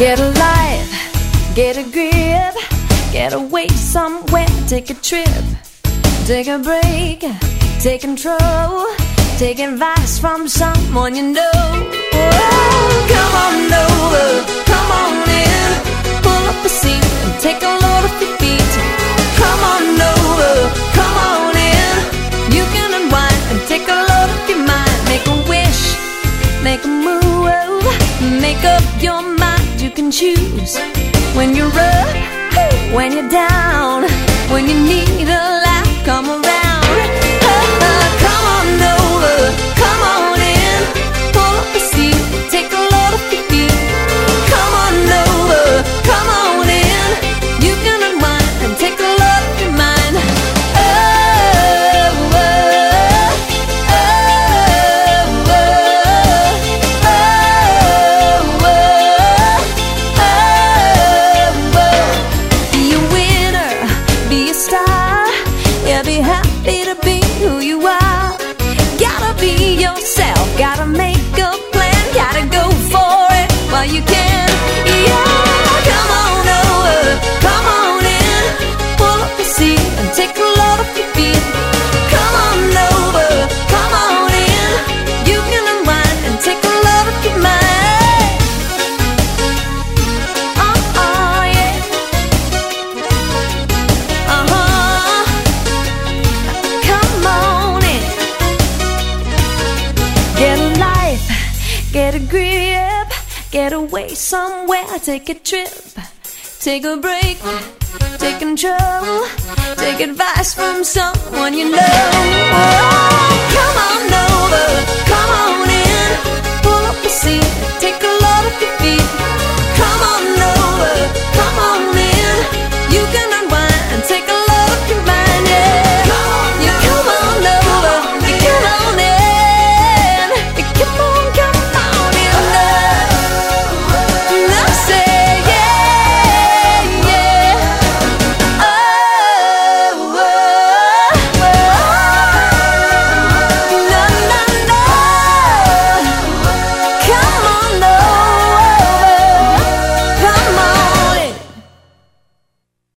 Get a life, get a grip, get away somewhere, take a trip, take a break, take control, take advice from someone you know. Oh, come on over, come on in, pull up a seat and take a load off your feet. Come on over, come on in, you can unwind and take a load off your mind. Make a wish, make a move, make up your mind. You can choose when you're up, when you're down, when you need a laugh, come around. Come on over, come on in, pull up a seat, take a load off your feet. Come on over, come on in, you can unwind and take a load off your mind. Gotta make a plan, gotta go for it while you can. Yeah, come on over, come on in, pull up a seat and take a load off your feet. Come on over, come on in, you can unwind and take a load off your mind. Oh yeah, come on in. Get a life, get a grip, get away somewhere, take a trip, take a break, take control, take advice from someone you know. Oh, come on over, come on in, pull up a seat